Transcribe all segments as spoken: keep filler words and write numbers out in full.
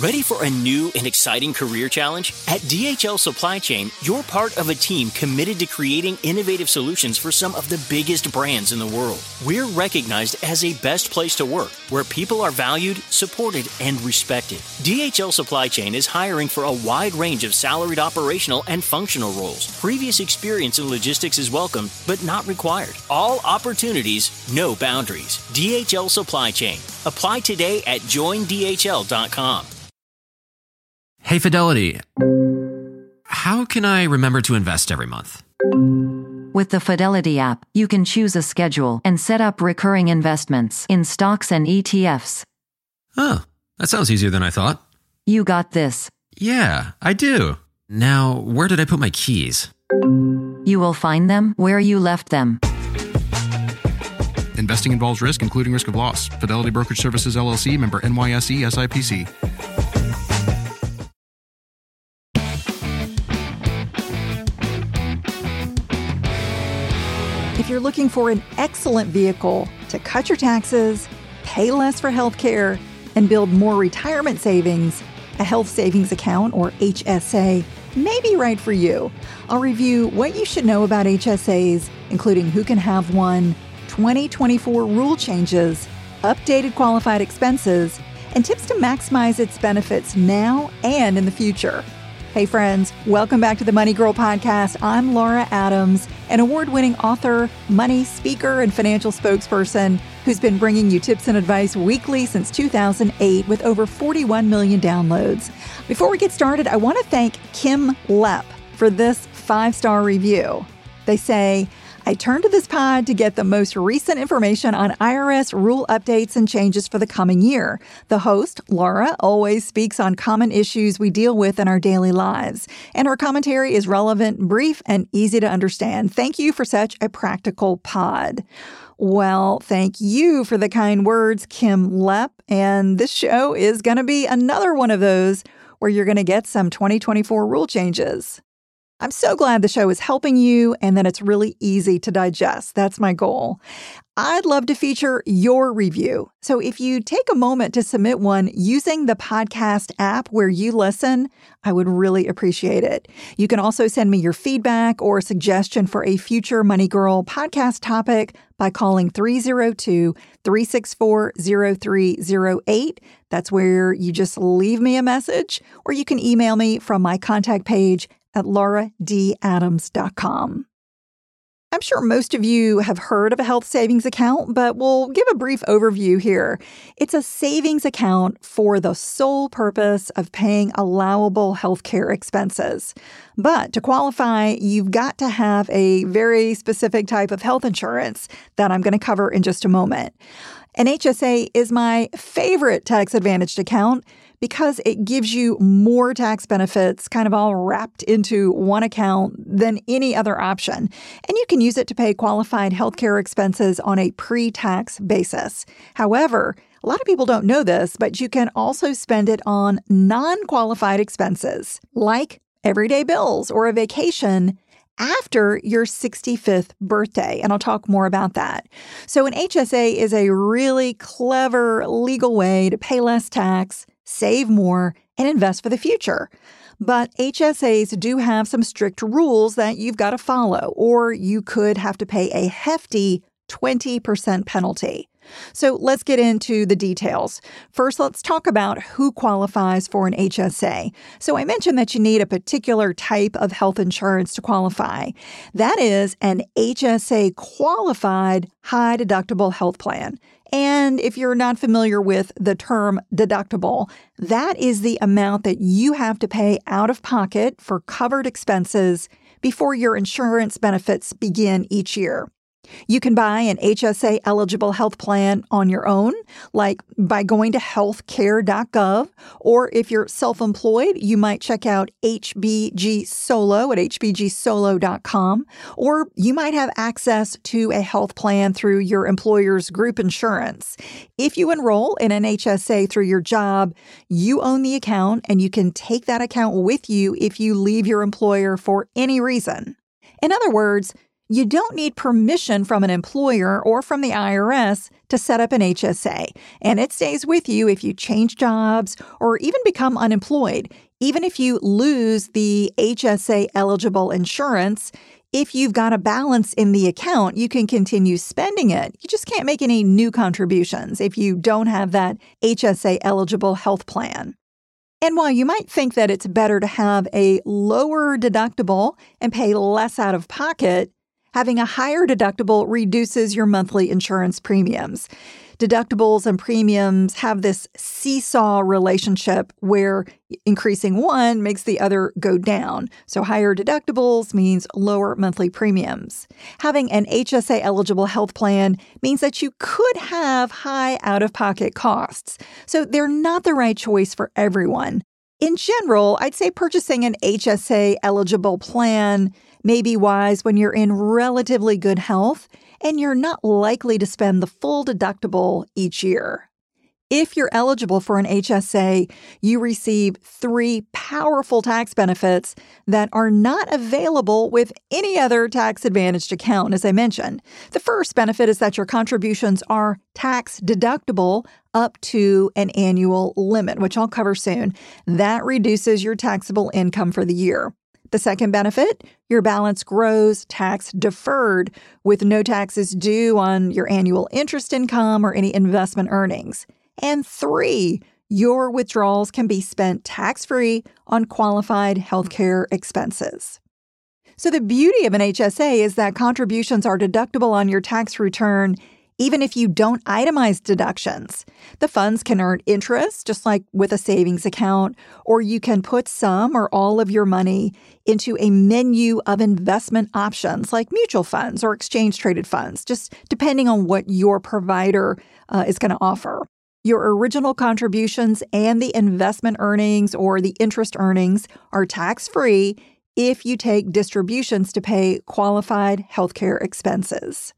Ready for a new and exciting career challenge? At D H L Supply Chain, you're part of a team committed to creating innovative solutions for some of the biggest brands in the world. We're recognized as a best place to work, where people are valued, supported, and respected. D H L Supply Chain is hiring for a wide range of salaried operational and functional roles. Previous experience in logistics is welcome, but not required. All opportunities, no boundaries. D H L Supply Chain. Apply today at join D H L dot com. Hey, Fidelity. How can I remember to invest every month? With the Fidelity app, you can choose a schedule and set up recurring investments in stocks and E T Fs. Oh, that sounds easier than I thought. You got this. Yeah, I do. Now, where did I put my keys? You will find them where you left them. Investing involves risk, including risk of loss. Fidelity Brokerage Services, L L C, member N Y S E, S I P C. If you're looking for an excellent vehicle to cut your taxes, pay less for healthcare, and build more retirement savings, a health savings account, or H S A, may be right for you. I'll review what you should know about H S As, including who can have one, twenty twenty-four rule changes, updated qualified expenses, and tips to maximize its benefits now and in the future. Hey friends, welcome back to the Money Girl Podcast. I'm Laura Adams, an award-winning author, money speaker, and financial spokesperson who's been bringing you tips and advice weekly since two thousand eight with over forty-one million downloads. Before we get started, I want to thank Kim Lepp for this five-star review. They say, I turned to this pod to get the most recent information on I R S rule updates and changes for the coming year. The host, Laura, always speaks on common issues we deal with in our daily lives, and her commentary is relevant, brief, and easy to understand. Thank you for such a practical pod. Well, thank you for the kind words, Kim Lepp, and this show is going to be another one of those where you're going to get some twenty twenty-four rule changes. I'm so glad the show is helping you and that it's really easy to digest. That's my goal. I'd love to feature your review. So if you take a moment to submit one using the podcast app where you listen, I would really appreciate it. You can also send me your feedback or suggestion for a future Money Girl podcast topic by calling three oh two, three six four, oh three oh eight. That's where you just leave me a message, or you can email me from my contact page at laura d adams dot com. I'm sure most of you have heard of a health savings account, but we'll give a brief overview here. It's a savings account for the sole purpose of paying allowable healthcare expenses. But to qualify, you've got to have a very specific type of health insurance that I'm going to cover in just a moment. An H S A is my favorite tax-advantaged account because it gives you more tax benefits kind of all wrapped into one account than any other option. And you can use it to pay qualified healthcare expenses on a pre-tax basis. However, a lot of people don't know this, but you can also spend it on non-qualified expenses like everyday bills or a vacation after your sixty-fifth birthday, and I'll talk more about that. So an H S A is a really clever legal way to pay less tax, save more, and invest for the future. But H S As do have some strict rules that you've got to follow, or you could have to pay a hefty twenty percent penalty. So let's get into the details. First, let's talk about who qualifies for an H S A. So I mentioned that you need a particular type of health insurance to qualify. That is an H S A qualified high deductible health plan. And if you're not familiar with the term deductible, that is the amount that you have to pay out of pocket for covered expenses before your insurance benefits begin each year. You can buy an H S A-eligible health plan on your own, like by going to healthcare dot gov, or if you're self-employed, you might check out H B G Solo at H B G solo dot com, or you might have access to a health plan through your employer's group insurance. If you enroll in an H S A through your job, you own the account and you can take that account with you if you leave your employer for any reason. In other words, You don't need permission from an employer or from the I R S to set up an H S A, and it stays with you if you change jobs or even become unemployed. Even if you lose the H S A-eligible insurance, if you've got a balance in the account, you can continue spending it. You just can't make any new contributions if you don't have that H S A-eligible health plan. And while you might think that it's better to have a lower deductible and pay less out of pocket, having a higher deductible reduces your monthly insurance premiums. Deductibles and premiums have this seesaw relationship where increasing one makes the other go down. So higher deductibles means lower monthly premiums. Having an H S A-eligible health plan means that you could have high out-of-pocket costs. So they're not the right choice for everyone. In general, I'd say purchasing an H S A-eligible plan may be wise when you're in relatively good health and you're not likely to spend the full deductible each year. If you're eligible for an H S A, you receive three powerful tax benefits that are not available with any other tax-advantaged account, as I mentioned. The first benefit is that your contributions are tax deductible up to an annual limit, which I'll cover soon. That reduces your taxable income for the year. The second benefit, your balance grows tax deferred with no taxes due on your annual interest income or any investment earnings. And three, your withdrawals can be spent tax-free on qualified healthcare expenses. So the beauty of an H S A is that contributions are deductible on your tax return even if you don't itemize deductions. The funds can earn interest, just like with a savings account, or you can put some or all of your money into a menu of investment options like mutual funds or exchange-traded funds, just depending on what your provider uh, is going to offer. Your original contributions and the investment earnings or the interest earnings are tax-free if you take distributions to pay qualified healthcare expenses.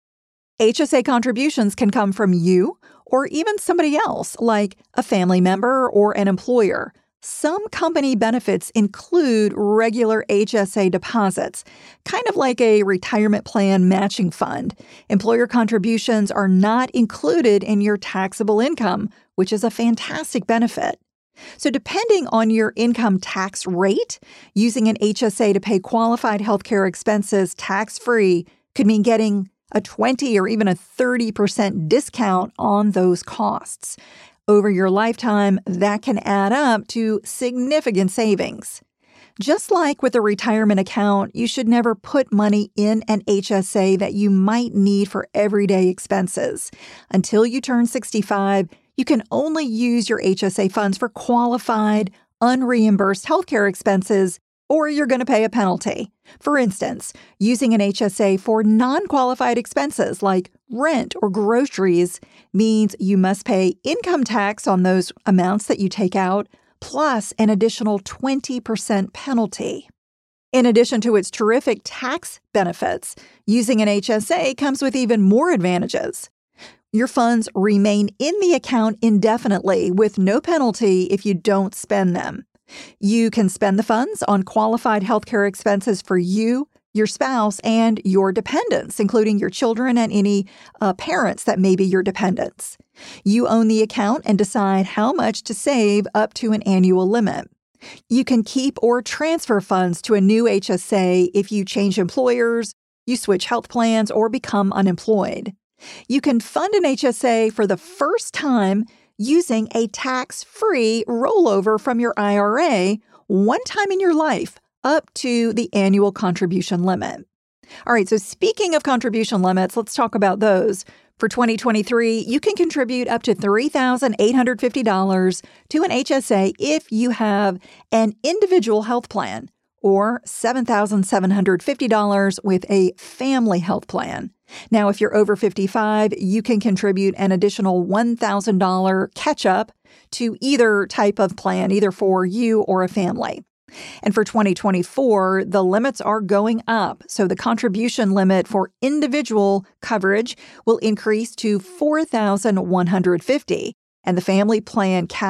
H S A contributions can come from you or even somebody else, like a family member or an employer. Some company benefits include regular H S A deposits, kind of like a retirement plan matching fund. Employer contributions are not included in your taxable income, which is a fantastic benefit. So depending on your income tax rate, using an H S A to pay qualified healthcare expenses tax-free could mean getting a twenty or even a thirty percent discount on those costs. Over your lifetime, that can add up to significant savings. Just like with a retirement account, you should never put money in an H S A that you might need for everyday expenses. Until you turn sixty-five, you can only use your H S A funds for qualified, unreimbursed healthcare expenses, or you're going to pay a penalty. For instance, using an H S A for non-qualified expenses like rent or groceries means you must pay income tax on those amounts that you take out, plus an additional twenty percent penalty. In addition to its terrific tax benefits, using an H S A comes with even more advantages. Your funds remain in the account indefinitely with no penalty if you don't spend them. You can spend the funds on qualified healthcare expenses for you, your spouse, and your dependents, including your children and any uh, parents that may be your dependents. You own the account and decide how much to save up to an annual limit. You can keep or transfer funds to a new H S A if you change employers, you switch health plans, or become unemployed. You can fund an H S A for the first time using a tax-free rollover from your I R A one time in your life up to the annual contribution limit. All right, so speaking of contribution limits, let's talk about those. For twenty twenty-three, you can contribute up to three thousand eight hundred fifty dollars to an H S A if you have an individual health plan, or seven thousand seven hundred fifty dollars with a family health plan. Now, if you're over fifty-five, you can contribute an additional one thousand dollars catch-up to either type of plan, either for you or a family. And for twenty twenty-four, the limits are going up. So the contribution limit for individual coverage will increase to four thousand one hundred fifty dollars, and the family plan cap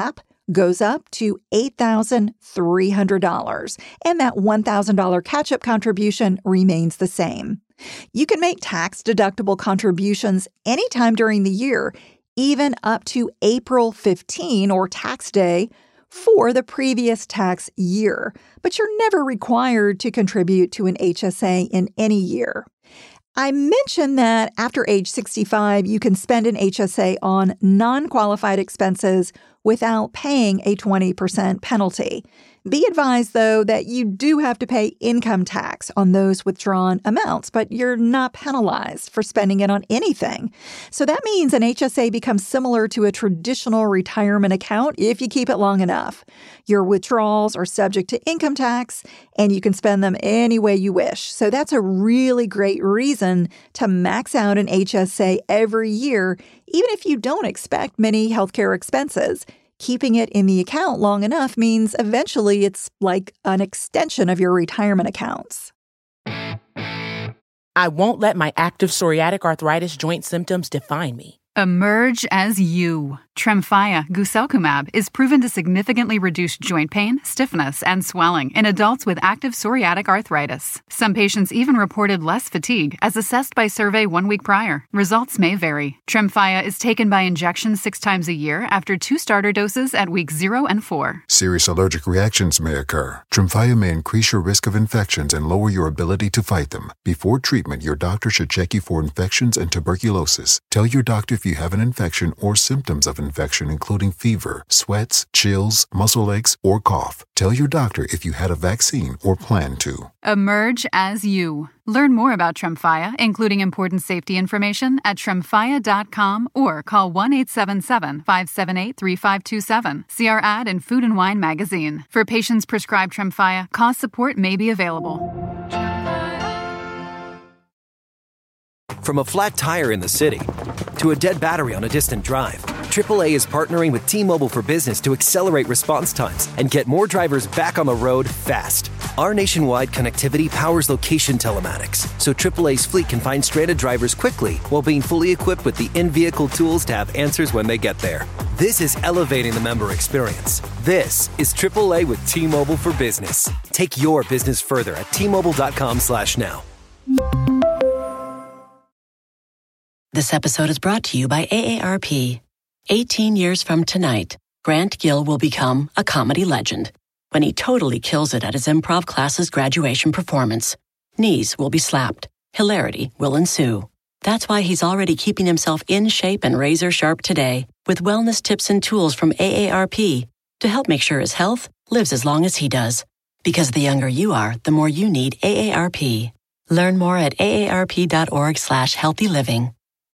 goes up to eight thousand three hundred dollars, and that one thousand dollars catch-up contribution remains the same. You can make tax-deductible contributions anytime during the year, even up to April fifteenth, or tax day, for the previous tax year, but you're never required to contribute to an H S A in any year. I mentioned that after age sixty-five, you can spend an H S A on non-qualified expenses without paying a twenty percent penalty. Be advised, though, that you do have to pay income tax on those withdrawn amounts, but you're not penalized for spending it on anything. So that means an H S A becomes similar to a traditional retirement account if you keep it long enough. Your withdrawals are subject to income tax, and you can spend them any way you wish. So that's a really great reason to max out an H S A every year, even if you don't expect many healthcare expenses. Keeping it in the account long enough means eventually it's like an extension of your retirement accounts. I won't let my active psoriatic arthritis joint symptoms define me. Emerge as you. Tremfya guselkumab is proven to significantly reduce joint pain, stiffness, and swelling in adults with active psoriatic arthritis. Some patients even reported less fatigue as assessed by survey one week prior. Results may vary. Tremfya is taken by injection six times a year after two starter doses at weeks zero and four. Serious allergic reactions may occur. Tremfya may increase your risk of infections and lower your ability to fight them. Before treatment, your doctor should check you for infections and tuberculosis. Tell your doctor if you have an infection or symptoms of infection, including fever, sweats, chills, muscle aches, or cough. Tell your doctor if you had a vaccine or plan to. Emerge as you. Learn more about Tremfya, including important safety information, at tremfya dot com or call one eight seven seven, five seven eight, three five two seven. See our ad in Food and Wine magazine. For patients prescribed Tremfya, cost support may be available. From a flat tire in the city to a dead battery on a distant drive, triple A is partnering with T-Mobile for Business to accelerate response times and get more drivers back on the road fast. Our nationwide connectivity powers location telematics, so triple A's fleet can find stranded drivers quickly while being fully equipped with the in-vehicle tools to have answers when they get there. This is elevating the member experience. This is triple A with T-Mobile for Business. Take your business further at T Mobile dot com slash now. This episode is brought to you by A A R P. eighteen years from tonight, Grant Gill will become a comedy legend when he totally kills it at his improv class's graduation performance. Knees will be slapped. Hilarity will ensue. That's why he's already keeping himself in shape and razor sharp today with wellness tips and tools from A A R P to help make sure his health lives as long as he does. Because the younger you are, the more you need A A R P. Learn more at A A R P dot org slash healthy living.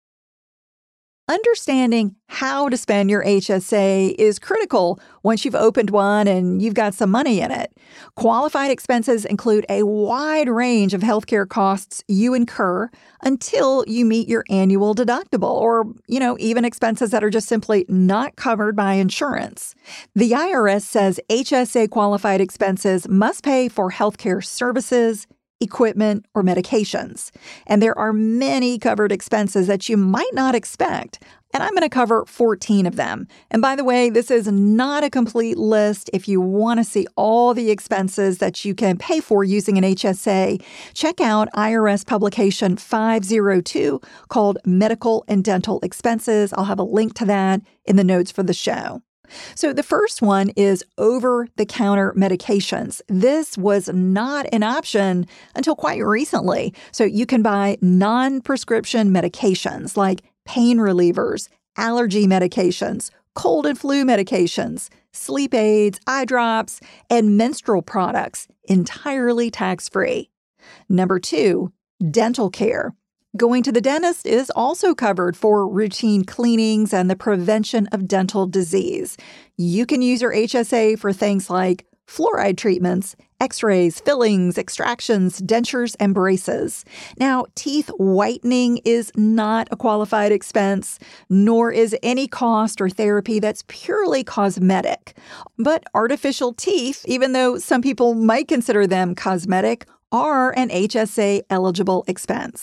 Understanding how to spend your H S A is critical once you've opened one and you've got some money in it. Qualified expenses include a wide range of healthcare costs you incur until you meet your annual deductible, or, you know, even expenses that are just simply not covered by insurance. The I R S says H S A qualified expenses must pay for healthcare services, equipment, or medications. And there are many covered expenses that you might not expect. And I'm going to cover fourteen of them. And by the way, this is not a complete list. If you want to see all the expenses that you can pay for using an H S A, check out I R S publication five oh two called Medical and Dental Expenses. I'll have a link to that in the notes for the show. So the first one is over-the-counter medications. This was not an option until quite recently. So you can buy non-prescription medications like pain relievers, allergy medications, cold and flu medications, sleep aids, eye drops, and menstrual products entirely tax-free. Number two, dental care. Going to the dentist is also covered for routine cleanings and the prevention of dental disease. You can use your H S A for things like fluoride treatments, x-rays, fillings, extractions, dentures, and braces. Now, teeth whitening is not a qualified expense, nor is any cost or therapy that's purely cosmetic. But artificial teeth, even though some people might consider them cosmetic, are an H S A eligible expense.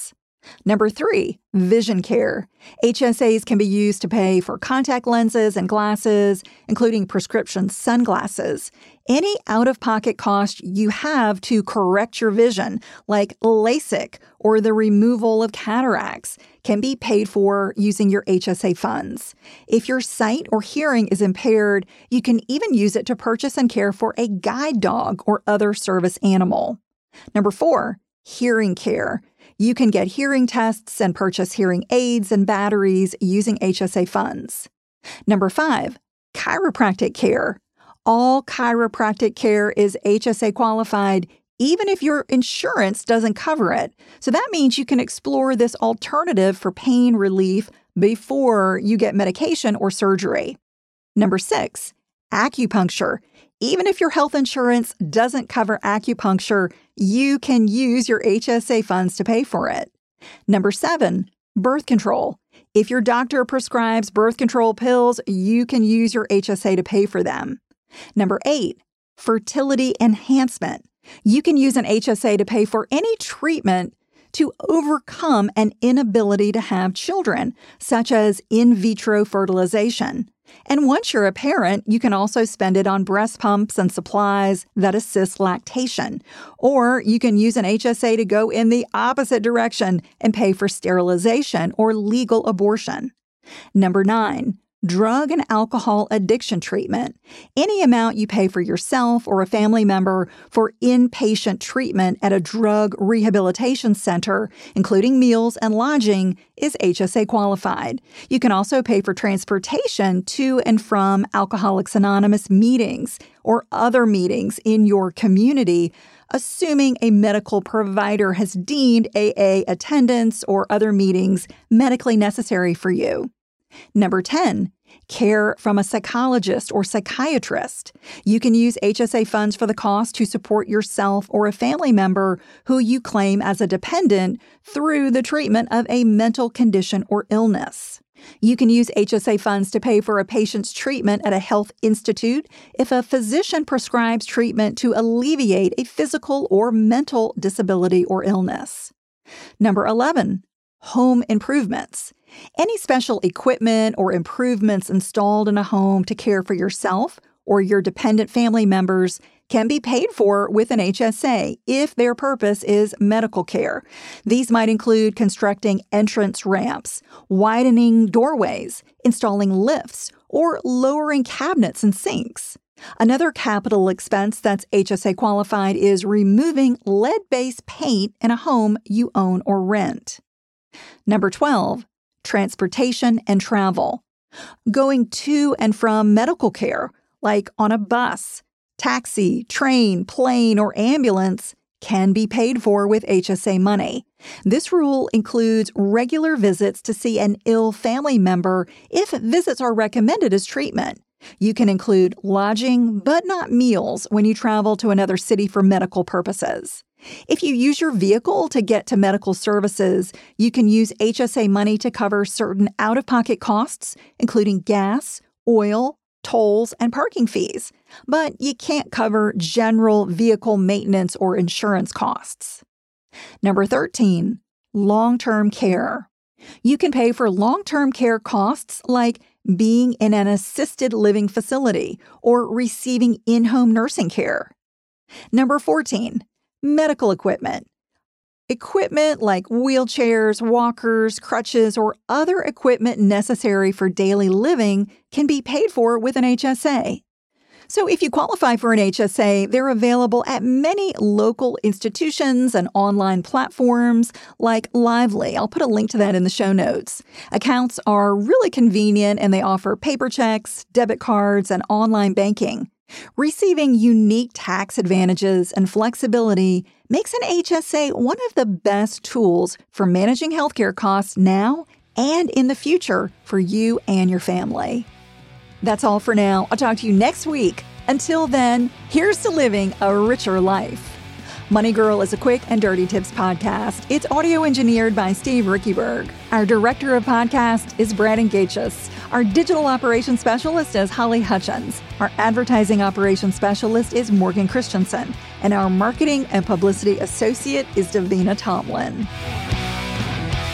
Number three, vision care. H S As can be used to pay for contact lenses and glasses, including prescription sunglasses. Any out-of-pocket cost you have to correct your vision, like LASIK or the removal of cataracts, can be paid for using your H S A funds. If your sight or hearing is impaired, you can even use it to purchase and care for a guide dog or other service animal. Number four, hearing care. You can get hearing tests and purchase hearing aids and batteries using H S A funds. Number five, chiropractic care. All chiropractic care is H S A qualified, even if your insurance doesn't cover it. So that means you can explore this alternative for pain relief before you get medication or surgery. Number six, acupuncture. Even if your health insurance doesn't cover acupuncture, you can use your H S A funds to pay for it. Number seven, birth control. If your doctor prescribes birth control pills, you can use your H S A to pay for them. Number eight, fertility enhancement. You can use an H S A to pay for any treatment to overcome an inability to have children, such as in vitro fertilization. And once you're a parent, you can also spend it on breast pumps and supplies that assist lactation. Or you can use an H S A to go in the opposite direction and pay for sterilization or legal abortion. Number nine, drug and alcohol addiction treatment. Any amount you pay for yourself or a family member for inpatient treatment at a drug rehabilitation center, including meals and lodging, is H S A qualified. You can also pay for transportation to and from Alcoholics Anonymous meetings or other meetings in your community, assuming a medical provider has deemed A A attendance or other meetings medically necessary for you. Number ten, care from a psychologist or psychiatrist. You can use H S A funds for the cost to support yourself or a family member who you claim as a dependent through the treatment of a mental condition or illness. You can use H S A funds to pay for a patient's treatment at a health institute if a physician prescribes treatment to alleviate a physical or mental disability or illness. Number eleven, home improvements. Any special equipment or improvements installed in a home to care for yourself or your dependent family members can be paid for with an H S A if their purpose is medical care. These might include constructing entrance ramps, widening doorways, installing lifts, or lowering cabinets and sinks. Another capital expense that's H S A qualified is removing lead-based paint in a home you own or rent. Number twelve, transportation and travel. Going to and from medical care, like on a bus, taxi, train, plane, or ambulance, can be paid for with H S A money. This rule includes regular visits to see an ill family member if visits are recommended as treatment. You can include lodging, but not meals, when you travel to another city for medical purposes. If you use your vehicle to get to medical services, you can use H S A money to cover certain out-of-pocket costs, including gas, oil, tolls, and parking fees. But you can't cover general vehicle maintenance or insurance costs. Number thirteen, long-term care. You can pay for long-term care costs like being in an assisted living facility or receiving in-home nursing care. Number fourteen, medical equipment. Equipment like wheelchairs, walkers, crutches, or other equipment necessary for daily living can be paid for with an H S A. So if you qualify for an H S A, they're available at many local institutions and online platforms like Lively. I'll put a link to that in the show notes. Accounts are really convenient and they offer paper checks, debit cards, and online banking. Receiving unique tax advantages and flexibility makes an H S A one of the best tools for managing healthcare costs now and in the future for you and your family. That's all for now. I'll talk to you next week. Until then, here's to living a richer life. Money Girl is a quick and dirty tips podcast. It's audio engineered by Steve Rickyberg. Our director of podcast is Brad Engachus. Our digital operations specialist is Holly Hutchins. Our advertising operations specialist is Morgan Christensen. And our marketing and publicity associate is Davina Tomlin.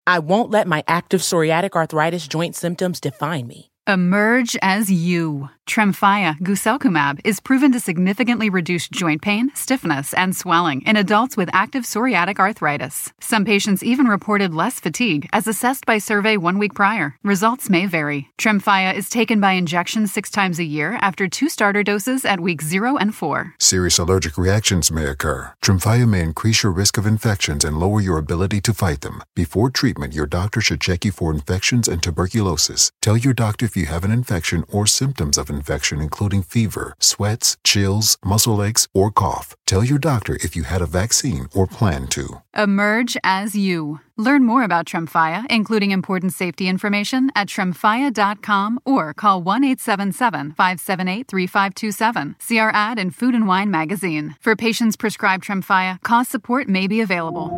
I won't let my active psoriatic arthritis joint symptoms define me. Emerge as you. Tremfya guselkumab is proven to significantly reduce joint pain, stiffness, and swelling in adults with active psoriatic arthritis. Some patients even reported less fatigue as assessed by survey one week prior. Results may vary. Tremfya is taken by injection six times a year after two starter doses at weeks zero and four. Serious allergic reactions may occur. Tremfya may increase your risk of infections and lower your ability to fight them. Before treatment, your doctor should check you for infections and tuberculosis. Tell your doctor if you have an infection or symptoms of infection, including fever, sweats, chills, muscle aches, or cough. Tell your doctor if you had a vaccine or plan to. Emerge as you. Learn more about Tremfya, including important safety information, at tremfya dot com or call one eight seven seven, five seven eight, three five two seven. See our ad in Food and Wine magazine. For patients prescribed Tremfya, cost support may be available.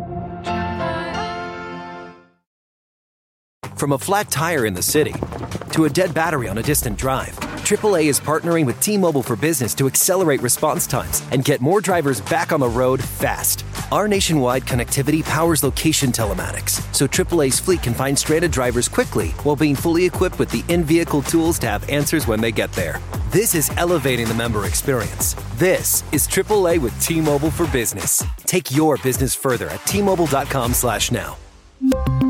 From a flat tire in the city to a dead battery on a distant drive, triple A is partnering with T-Mobile for Business to accelerate response times and get more drivers back on the road fast. Our nationwide connectivity powers location telematics, so triple A's fleet can find stranded drivers quickly while being fully equipped with the in-vehicle tools to have answers when they get there. This is elevating the member experience. This is triple A with T-Mobile for Business. Take your business further at T Mobile dot com slash now.